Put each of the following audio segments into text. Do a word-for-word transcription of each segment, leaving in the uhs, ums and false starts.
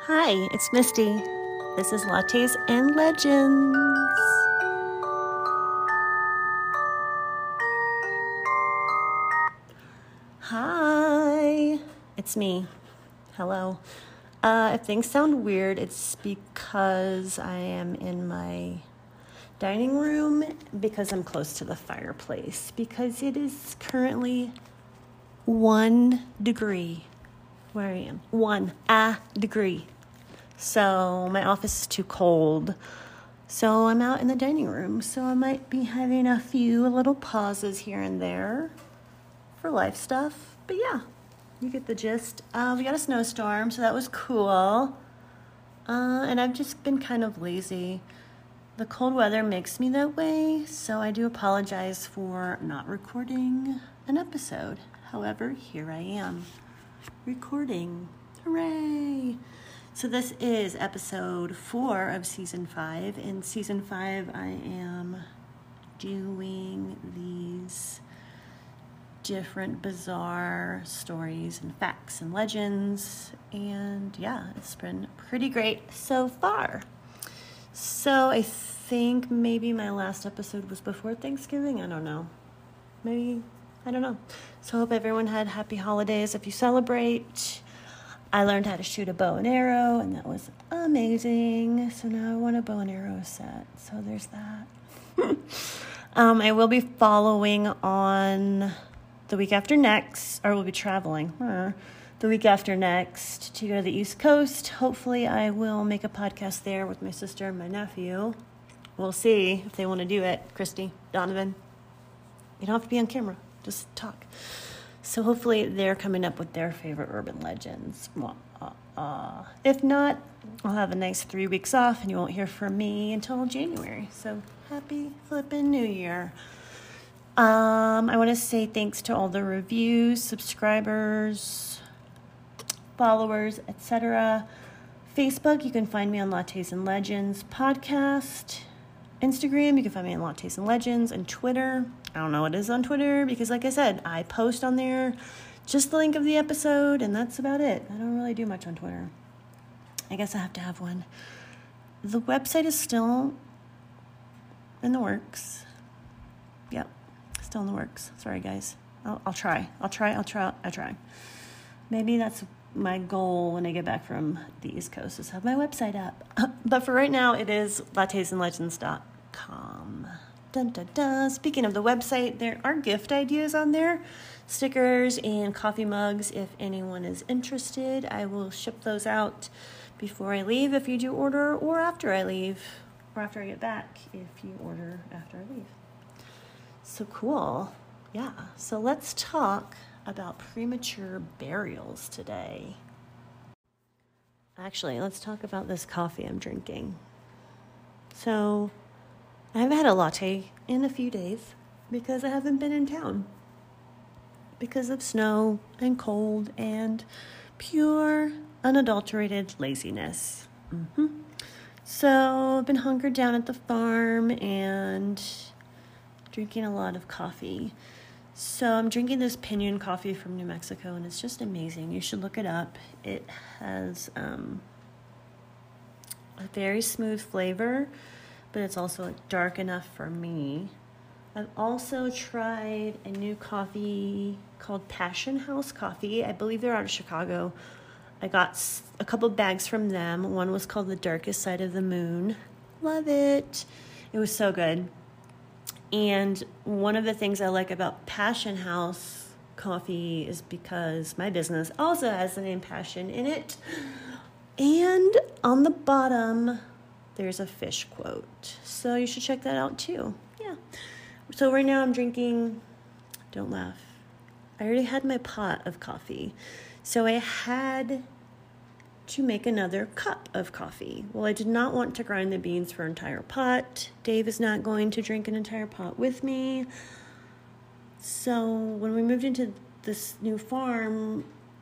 Hi, it's Misty. This is Lattes and Legends. Hi, it's me. Hello. Uh, if things sound weird, it's because I am in my dining room because I'm close to the fireplace because it is currently one degree where I am. One a degree. So my office is too cold. So I'm out in the dining room. So I might be having a few little pauses here and there for life stuff. But yeah, you get the gist. Uh, we got a snowstorm, so that was cool. Uh, and I've just been kind of lazy. The cold weather makes me that way, so I do apologize for not recording an episode. However, here I am, recording. Hooray! So this is episode four of season five. In season five, I am doing these different bizarre stories and facts and legends. And yeah, it's been pretty great so far. So I think maybe my last episode was before Thanksgiving. I don't know. Maybe, I don't know. So I hope everyone had happy holidays if you celebrate. I learned how to shoot a bow and arrow, and that was amazing. So now I want a bow and arrow set. So there's that. um, I will be following on the week after next, or we'll be traveling huh, the week after next to go to the East Coast. Hopefully I will make a podcast there with my sister and my nephew. We'll see if they want to do it. Christy, Donovan. You don't have to be on camera. Just talk. So hopefully they're coming up with their favorite urban legends. Uh, uh, if not, I'll have a nice three weeks off and you won't hear from me until January. So happy flippin' New Year. Um, I want to say thanks to all the reviews, subscribers, followers, et cetera. Facebook, you can find me on Lattes and Legends podcast. Instagram, you can find me on Lattes and Legends, and Twitter. I don't know what it is on Twitter because, like I said, I post on there just the link of the episode, and that's about it. I don't really do much on Twitter. I guess I have to have one. The website is still in the works. Yep, still in the works. Sorry, guys. I'll, I'll try. I'll try. I'll try. I'll try. Maybe that's my goal when I get back from the East Coast is have my website up. But for right now, it is lattes and legends dot com. Dun, dun, dun. Speaking of the website, there are gift ideas on there. Stickers and coffee mugs. If anyone is interested, I will ship those out before I leave if you do order, or after I leave, or after I get back if you order after I leave. So cool. Yeah. So let's talk about premature burials today. Actually, let's talk about this coffee I'm drinking. So, I haven't had a latte in a few days because I haven't been in town because of snow and cold and pure, unadulterated laziness. Mm-hmm. So, I've been hunkered down at the farm and drinking a lot of coffee. So I'm drinking this Pinon coffee from New Mexico, and it's just amazing. You should look it up. It has um, a very smooth flavor, but it's also dark enough for me. I've also tried a new coffee called Passion House Coffee. I believe they're out of Chicago. I got a couple bags from them. One was called The Darkest Side of the Moon. Love it. It was so good. And one of the things I like about Passion House Coffee is because my business also has the name Passion in it. And on the bottom, there's a fish quote. So you should check that out too. Yeah. So right now I'm drinking, don't laugh, I already had my pot of coffee. So I had to make another cup of coffee. Well, I did not want to grind the beans for an entire pot. Dave is not going to drink an entire pot with me. So when we moved into this new farm,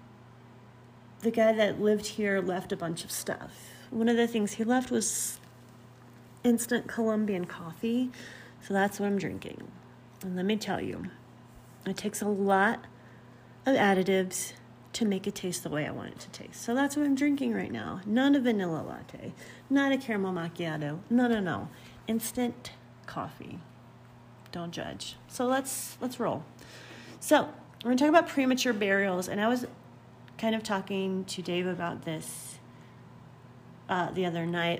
the guy that lived here left a bunch of stuff. One of the things he left was instant Colombian coffee. So that's what I'm drinking. And let me tell you, it takes a lot of additives to make it taste the way I want it to taste. So that's what I'm drinking right now. Not a vanilla latte, not a caramel macchiato. No, no, no. Instant coffee. Don't judge. So let's let's roll. So we're going to talk about premature burials, and I was kind of talking to Dave about this uh, the other night,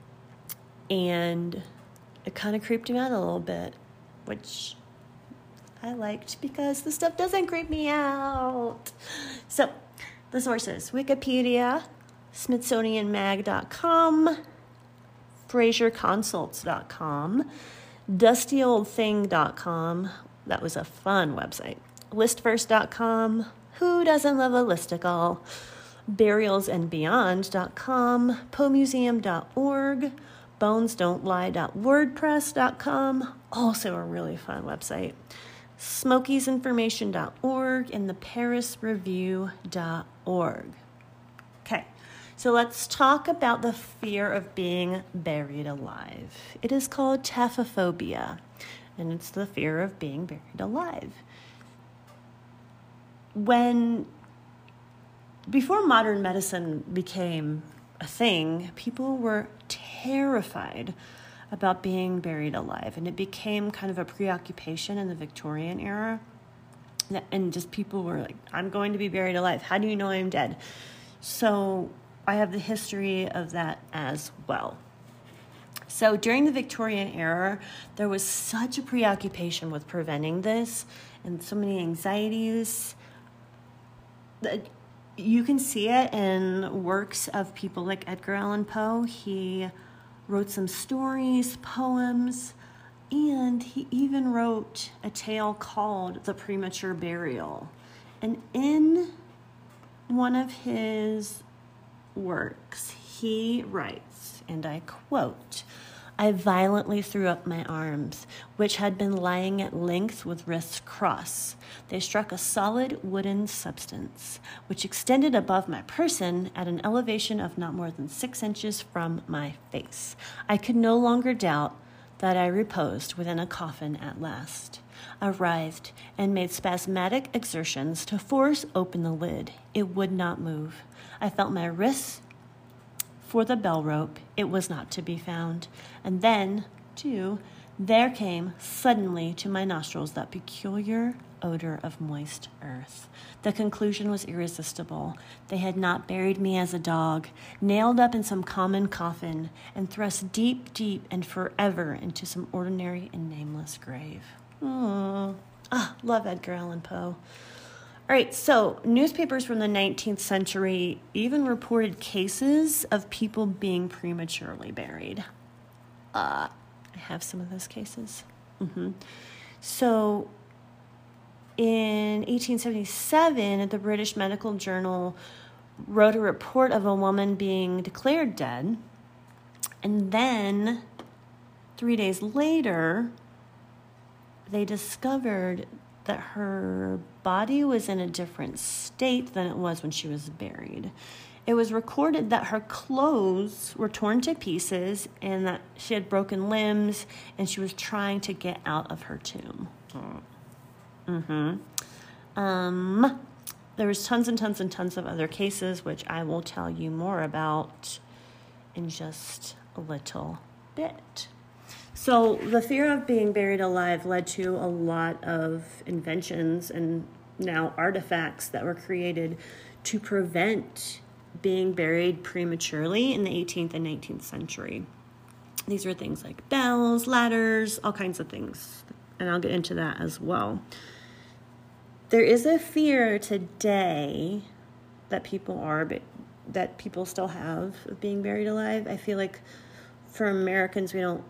and it kind of creeped him out a little bit, which I liked because the stuff doesn't creep me out. So the sources: Wikipedia, Smithsonian Mag dot com, Fraser Consults dot com, Dusty Old Thing dot com. That was a fun website. List First dot com. Who doesn't love a listicle? Burials and Beyond dot com, Poe Museum dot org, Bones Don't Lie dot wordpress dot com. Also a really fun website. Smokies Information dot org and the Paris Review dot org. Okay, so let's talk about the fear of being buried alive. It is called taphophobia, and it's the fear of being buried alive. When, before modern medicine became a thing, people were terrified about being buried alive, and it became kind of a preoccupation in the Victorian era. And just people were like, I'm going to be buried alive. How do you know I'm dead? So I have the history of that as well. So during the Victorian era, there was such a preoccupation with preventing this and so many anxieties. You can see it in works of people like Edgar Allan Poe. He wrote some stories, poems, and he even wrote a tale called The Premature Burial. And in one of his works, he writes, and I quote, I violently threw up my arms, which had been lying at length with wrists crossed. They struck a solid wooden substance, which extended above my person at an elevation of not more than six inches from my face. I could no longer doubt that I reposed within a coffin at last. I writhed and made spasmodic exertions to force open the lid. It would not move. I felt my wrists for the bell rope. It was not to be found. And then, too, there came suddenly to my nostrils that peculiar odor of moist earth. The conclusion was irresistible. They had not buried me as a dog, nailed up in some common coffin, and thrust deep, deep, and forever into some ordinary and nameless grave. Oh, ah, love Edgar Allan Poe. All right, so newspapers from the nineteenth century even reported cases of people being prematurely buried. Uh, I have some of those cases. Mm-hmm. So in eighteen seventy-seven, the British Medical Journal wrote a report of a woman being declared dead. And then three days later, they discovered that her body was in a different state than it was when she was buried. It was recorded that her clothes were torn to pieces and that she had broken limbs and she was trying to get out of her tomb. Mm-hmm. Um, there was tons and tons and tons of other cases, which I will tell you more about in just a little bit. So the fear of being buried alive led to a lot of inventions and now artifacts that were created to prevent being buried prematurely in the eighteenth and nineteenth century. These are things like bells, ladders, all kinds of things. And I'll get into that as well. There is a fear today that people are, that people still have of being buried alive. I feel like for Americans, we don't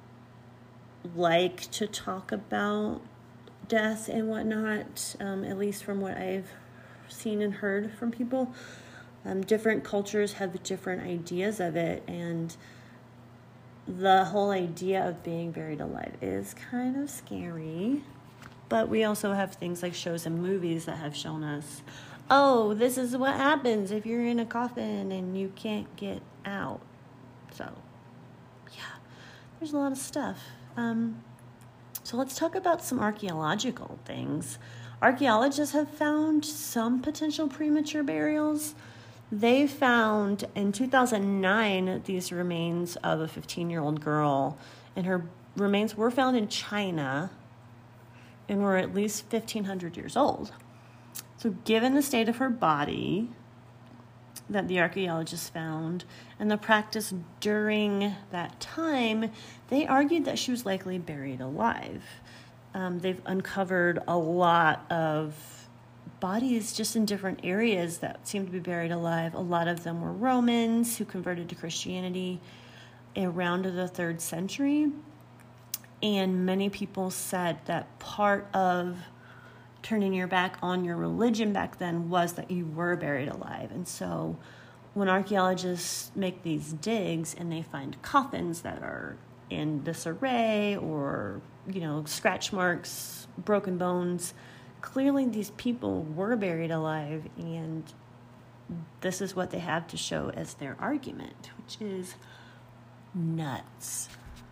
like to talk about death and whatnot, um, at least from what I've seen and heard from people. Um, different cultures have different ideas of it, and the whole idea of being buried alive is kind of scary. But we also have things like shows and movies that have shown us, oh, this is what happens if you're in a coffin and you can't get out. So, yeah, there's a lot of stuff. Um, so let's talk about some archaeological things. Archaeologists have found some potential premature burials. They found in two thousand nine these remains of a fifteen-year-old girl, and her remains were found in China and were at least fifteen hundred years old. So given the state of her body that the archaeologists found and the practice during that time, they argued that she was likely buried alive. Um, they've uncovered a lot of bodies just in different areas that seem to be buried alive. A lot of them were Romans who converted to Christianity around the third century. And many people said that part of turning your back on your religion back then was that you were buried alive. And so when archaeologists make these digs and they find coffins that are in disarray or, you know, scratch marks, broken bones, clearly these people were buried alive, and this is what they have to show as their argument, which is nuts.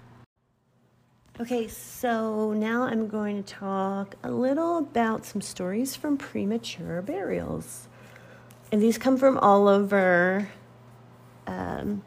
Okay, so now I'm going to talk a little about some stories from premature burials. And these come from all over, um,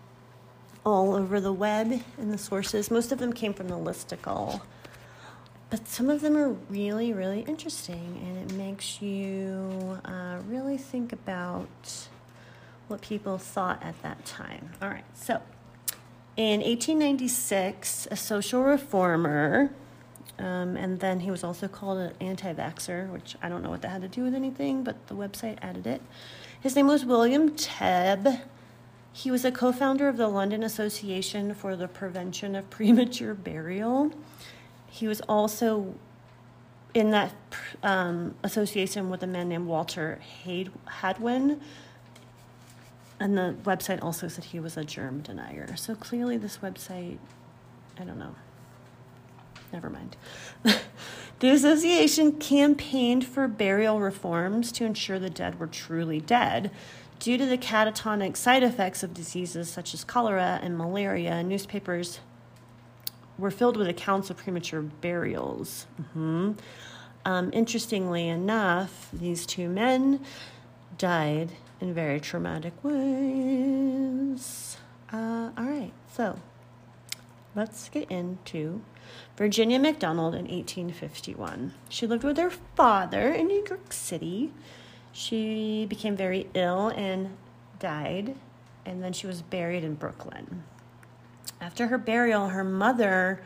all over the web and the sources. Most of them came from the Listicle. But some of them are really, really interesting, and it makes you uh, really think about what people thought at that time. All right, so in eighteen ninety-six, a social reformer, um, and then he was also called an anti-vaxxer, which I don't know what that had to do with anything, but the website added it. His name was William Tebb. He was a co-founder of the London Association for the Prevention of Premature Burial. He was also in that um, association with a man named Walter Hadwin. And the website also said he was a germ denier. So clearly this website, I don't know. Never mind. The association campaigned for burial reforms to ensure the dead were truly dead. Due to the catatonic side effects of diseases such as cholera and malaria, newspapers were filled with accounts of premature burials. Mm-hmm. Um, interestingly enough, these two men died in very traumatic ways. Uh, all right, so let's get into Virginia McDonald in eighteen fifty-one. She lived with her father in New York City. She became very ill and died, and then she was buried in Brooklyn. After her burial, her mother,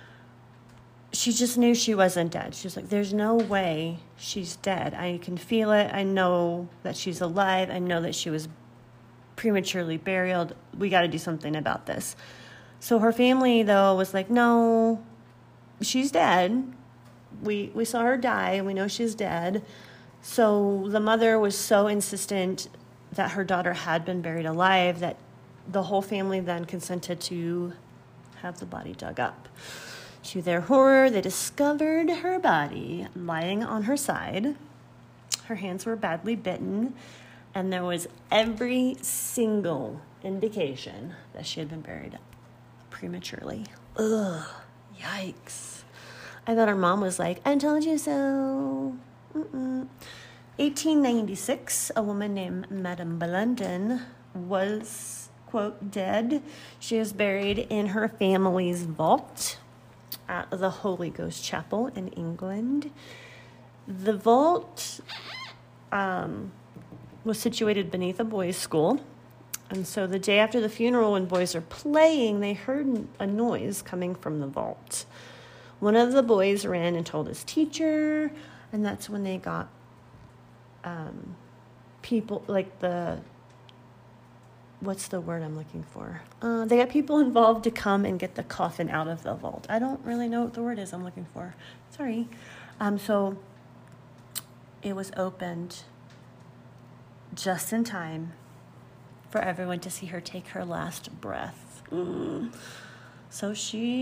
she just knew she wasn't dead. She was like, there's no way she's dead. I can feel it. I know that she's alive. I know that she was prematurely buried. We got to do something about this. So her family, though, was like, no, she's dead. We we saw her die, and we know she's dead. So the mother was so insistent that her daughter had been buried alive that the whole family then consented to have the body dug up. To their horror, they discovered her body lying on her side. Her hands were badly bitten, and there was every single indication that she had been buried prematurely. Ugh, yikes. I thought her mom was like, I told you so. Mm-mm. eighteen ninety-six, a woman named Madame Blunden was, quote, dead. She was buried in her family's vault at the Holy Ghost Chapel in England. The vault um, was situated beneath a boys' school. And so the day after the funeral, when boys are playing, they heard a noise coming from the vault. One of the boys ran and told his teacher, and that's when they got um, people, like the, what's the word I'm looking for? Uh, they got people involved to come and get the coffin out of the vault. I don't really know what the word is I'm looking for. Sorry. Um, so it was opened just in time for everyone to see her take her last breath. Mm. So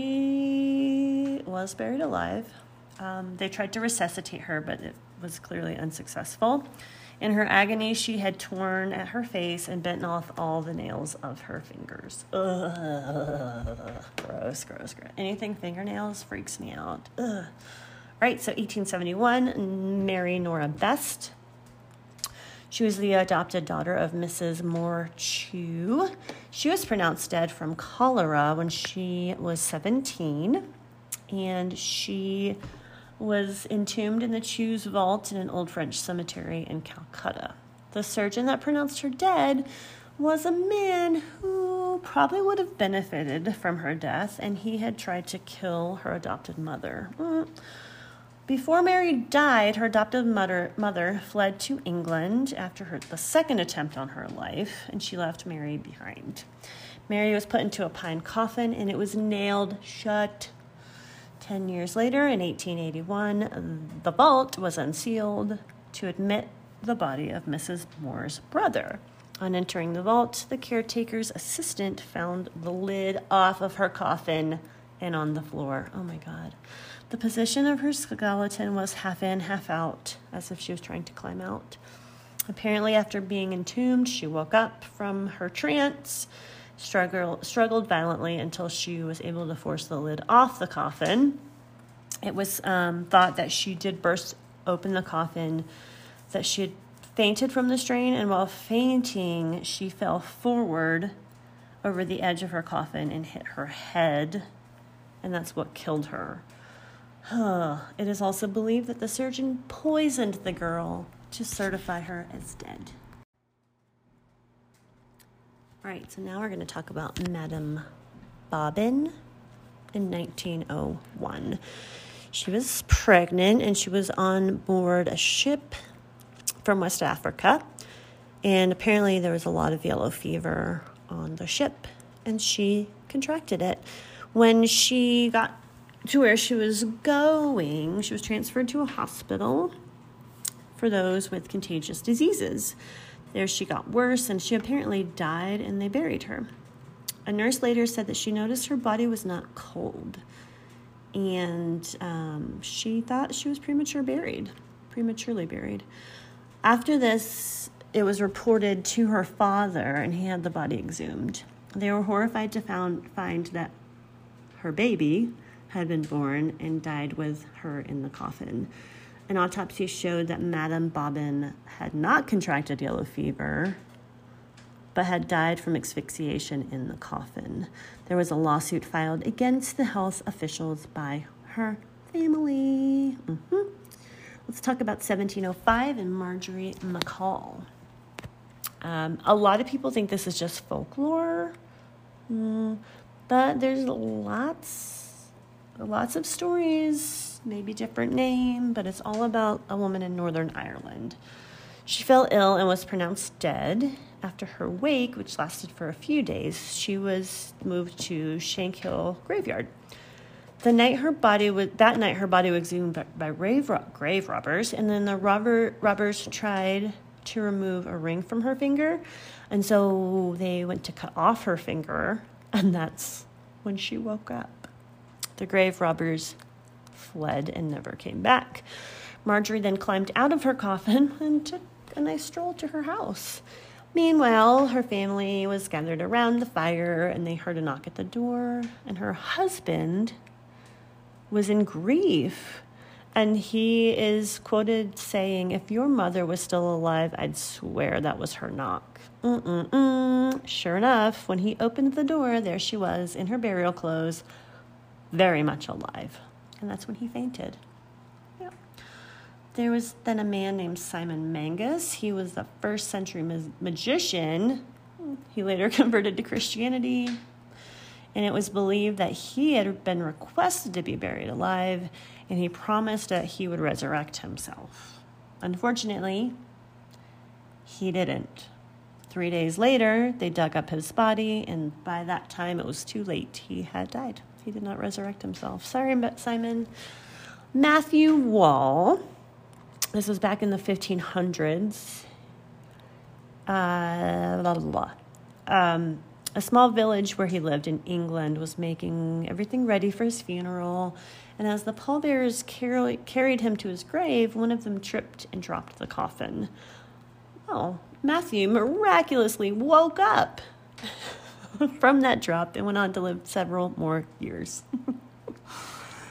she was buried alive. Um, they tried to resuscitate her, but it was clearly unsuccessful. In her agony, she had torn at her face and bitten off all the nails of her fingers. Ugh. Gross, gross, gross. Anything fingernails freaks me out. Ugh. right, so eighteen seventy-one, Mary Nora Best. She was the adopted daughter of Missus Moore Chew. She was pronounced dead from cholera when she was seventeen, and she was entombed in the Chew's vault in an old French cemetery in Calcutta. The surgeon that pronounced her dead was a man who probably would have benefited from her death, and he had tried to kill her adopted mother. Mm. Before Mary died, her adoptive mother, mother fled to England after her, the second attempt on her life, and she left Mary behind. Mary was put into a pine coffin, and it was nailed shut. Ten years later, in eighteen eighty-one, the vault was unsealed to admit the body of Missus Moore's brother. On entering the vault, the caretaker's assistant found the lid off of her coffin and on the floor. Oh my God. The position of her skeleton was half in, half out, as if she was trying to climb out. Apparently, after being entombed, she woke up from her trance, struggled, struggled violently until she was able to force the lid off the coffin. It was um, thought that she did burst open the coffin, that she had fainted from the strain, and while fainting, she fell forward over the edge of her coffin and hit her head, and that's what killed her. It is also believed that the surgeon poisoned the girl to certify her as dead. All right, so now we're going to talk about Madame Bobbin in nineteen oh one. She was pregnant, and she was on board a ship from West Africa, and apparently there was a lot of yellow fever on the ship, and she contracted it. When she got to where she was going, she was transferred to a hospital for those with contagious diseases. There she got worse, and she apparently died, and they buried her. A nurse later said that she noticed her body was not cold, and um, she thought she was premature buried, prematurely buried. After this, it was reported to her father, and he had the body exhumed. They were horrified to found, find that her baby had been born and died with her in the coffin. An autopsy showed that Madame Bobbin had not contracted yellow fever, but had died from asphyxiation in the coffin. There was a lawsuit filed against the health officials by her family. Mm-hmm. Let's talk about seventeen oh five and Marjorie McCall. Um, a lot of people think this is just folklore, mm, but there's lots, lots of stories, maybe different name, but it's all about a woman in Northern Ireland. She fell ill and was pronounced dead. After her wake, which lasted for a few days, she was moved to Shankill graveyard. The night her body was, that night her body was exhumed by, by grave, grave robbers, and then the robber robbers tried to remove a ring from her finger, and so they went to cut off her finger, and that's when she woke up. The grave robbers fled and never came back. Marjorie then climbed out of her coffin and took a nice stroll to her house. Meanwhile, her family was gathered around the fire, and they heard a knock at the door, and her husband was in grief, and he is quoted saying, "If your mother was still alive, I'd swear that was her knock." Mm-mm-mm. Sure enough, when he opened the door, there she was in her burial clothes, very much alive, and that's when he fainted. Yeah. There was then a man named Simon Mangus. He was the first century ma- magician. He later converted to Christianity, and it was believed that he had been requested to be buried alive, and he promised that he would resurrect himself. Unfortunately, he didn't. Three days later, they dug up his body, and by that time, it was too late. He had died. He did not resurrect himself. Sorry, Simon. Matthew Wall. This was back in the fifteen hundreds. Uh, blah, blah, blah. Um, a small village where he lived in England was making everything ready for his funeral, and as the pallbearers car- carried him to his grave, one of them tripped and dropped the coffin. Oh, Matthew miraculously woke up from that drop and went on to live several more years.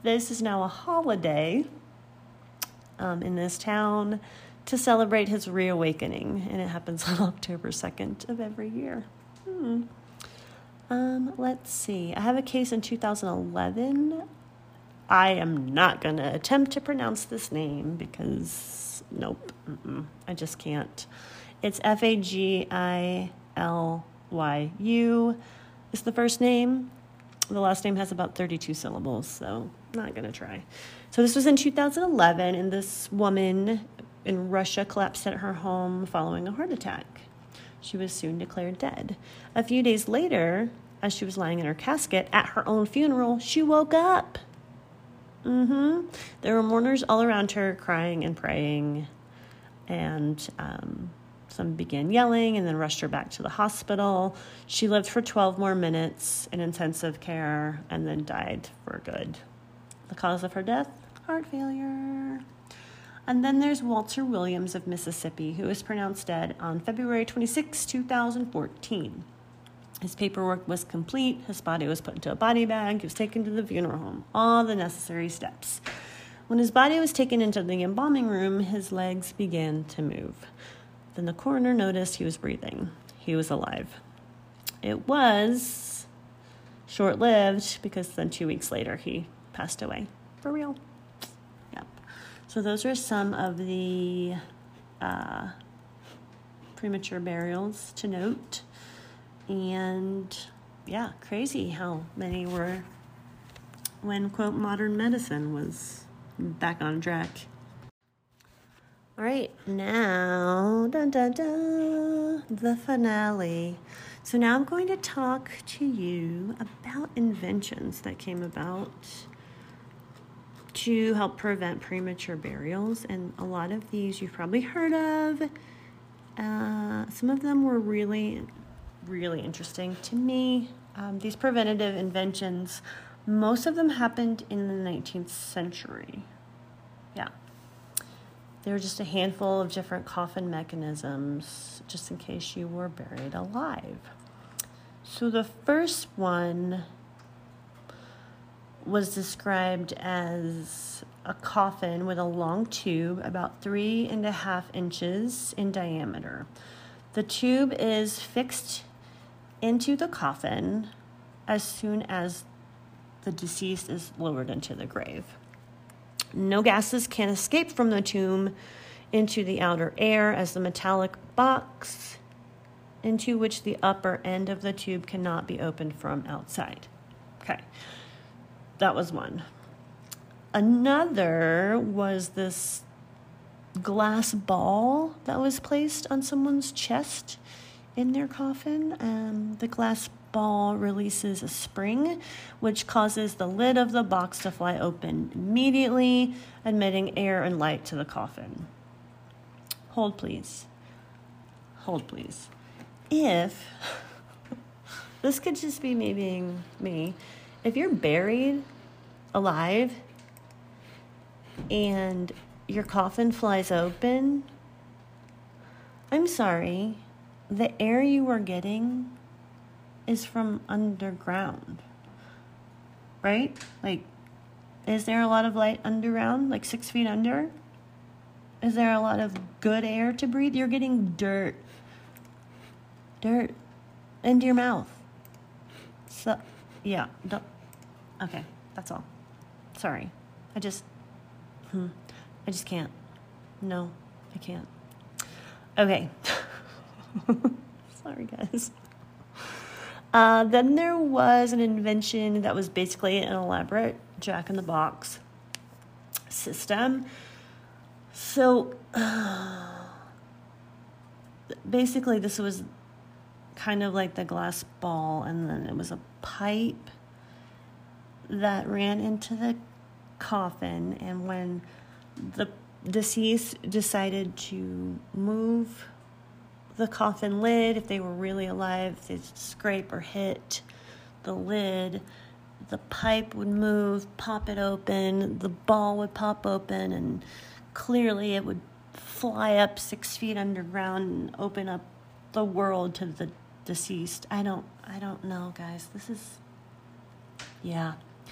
this is now a holiday um, in this town to celebrate his reawakening, and it happens on October second of every year. Hmm. Um, let's see. I have a case in two thousand eleven. I am not going to attempt to pronounce this name because, nope, mm-mm, I just can't. It's F A G I L Y U is the first name. The last name has about thirty-two syllables, so I'm not going to try. So this was in two thousand eleven, and this woman in Russia collapsed at her home following a heart attack. She was soon declared dead. A few days later, as she was lying in her casket at her own funeral, she woke up. Mm-hmm. There were mourners all around her, crying and praying, and um, some began yelling and then rushed her back to the hospital. She lived for twelve more minutes in intensive care and then died for good. The cause of her death? Heart failure. And then there's Walter Williams of Mississippi, who was pronounced dead on February twenty-sixth, two thousand fourteen. His paperwork was complete. His body was put into a body bag. He was taken to the funeral home. All the necessary steps. When his body was taken into the embalming room, his legs began to move. Then the coroner noticed he was breathing. He was alive. It was short-lived because then two weeks later he passed away. For real. Yep. So those are some of the uh, premature burials to note. And yeah, crazy how many were when, quote, modern medicine was back on track. All right, now, dun, dun, dun, the finale. So now I'm going to talk to you about inventions that came about to help prevent premature burials. And a lot of these you've probably heard of. Uh, some of them were really, really interesting to me. Um, these preventative inventions, most of them happened in the nineteenth century. Yeah. There were just a handful of different coffin mechanisms, just in case you were buried alive. So the first one was described as a coffin with a long tube about three and a half inches in diameter. The tube is fixed into the coffin as soon as the deceased is lowered into the grave. No gases can escape from the tomb into the outer air, as the metallic box into which the upper end of the tube cannot be opened from outside. Okay, that was one. Another was this glass ball that was placed on someone's chest in their coffin. Um, the glass ball releases a spring, which causes the lid of the box to fly open immediately, admitting air and light to the coffin. Hold, please. Hold, please. If, this could just be me being me, if you're buried alive and your coffin flies open, I'm sorry, the air you are getting is from underground, right? Like, is there a lot of light underground, like six feet under? Is there a lot of good air to breathe? You're getting dirt, dirt into your mouth. So, yeah, don't, okay, that's all. Sorry, I just, hmm, I just can't. No, I can't. Okay. Sorry, guys. Uh, then there was an invention that was basically an elaborate jack-in-the-box system. So, uh, basically this was kind of like the glass ball, and then it was a pipe that ran into the coffin, and when the deceased decided to move the coffin lid, if they were really alive, if they'd scrape or hit the lid, the pipe would move, pop it open, the ball would pop open, and clearly it would fly up six feet underground and open up the world to the deceased. I don't, I don't know, guys. This is, yeah.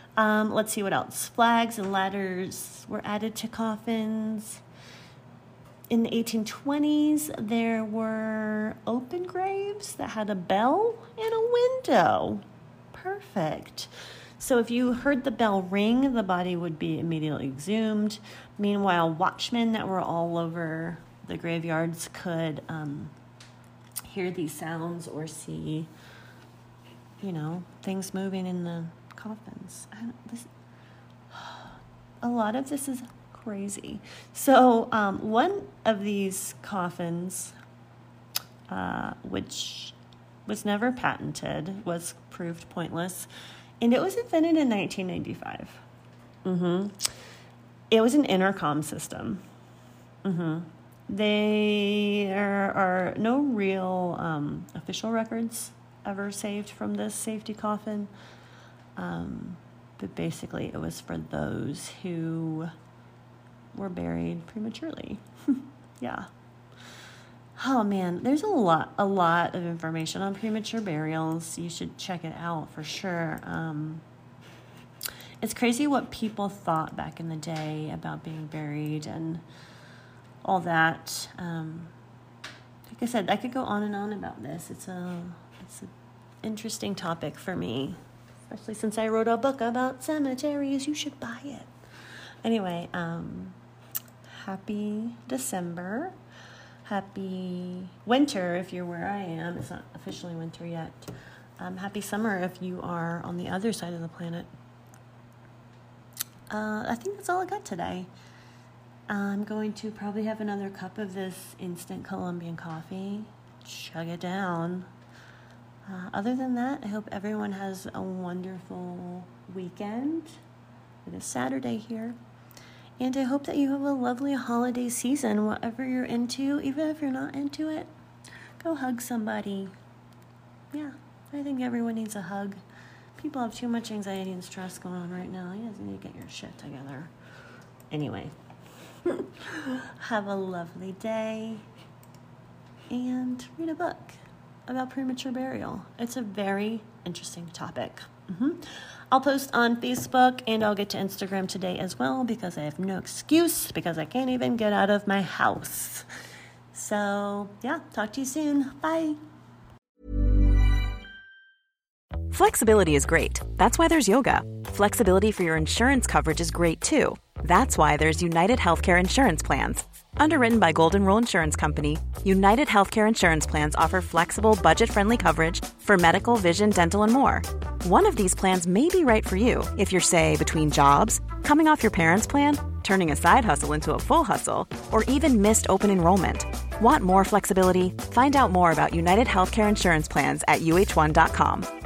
Um, let's see what else. Flags and ladders were added to coffins. In the eighteen twenties, there were open graves that had a bell and a window. Perfect. So if you heard the bell ring, the body would be immediately exhumed. Meanwhile, watchmen that were all over the graveyards could um, hear these sounds or see, you know, things moving in the coffins. I don't, this, a lot of this is crazy. So um, one of these coffins, uh, which was never patented, was proved pointless, and it was invented in nineteen ninety-five. Mm-hmm. It was an intercom system. Mm-hmm. There are no real um, official records ever saved from this safety coffin. Um, but basically it was for those who were buried prematurely. Yeah. Oh man, there's a lot, a lot of information on premature burials. You should check it out for sure. Um, it's crazy what people thought back in the day about being buried and all that. Um, like I said, I could go on and on about this. It's a, it's an interesting topic for me, especially since I wrote a book about cemeteries. You should buy it. Anyway, um, happy December. Happy winter if you're where I am. It's not officially winter yet. Um, happy summer if you are on the other side of the planet. Uh, I think that's all I got today. I'm going to probably have another cup of this instant Colombian coffee. Chug it down. Uh, other than that, I hope everyone has a wonderful weekend. It is Saturday here. And I hope that you have a lovely holiday season, whatever you're into. Even if you're not into it, go hug somebody. Yeah, I think everyone needs a hug. People have too much anxiety and stress going on right now. You guys need to get your shit together. Anyway, have a lovely day and read a book about premature burial. It's a very interesting topic. Mm-hmm. I'll post on Facebook and I'll get to Instagram today as well because I have no excuse because I can't even get out of my house. So, yeah, talk to you soon. Bye. Flexibility is great. That's why there's yoga. Flexibility for your insurance coverage is great too. That's why there's United Healthcare Insurance Plans. Underwritten by Golden Rule Insurance Company, United Healthcare Insurance Plans offer flexible, budget-friendly coverage for medical, vision, dental, and more. One of these plans may be right for you if you're, say, between jobs, coming off your parents' plan, turning a side hustle into a full hustle, or even missed open enrollment. Want more flexibility? Find out more about United Healthcare Insurance Plans at U H one dot com.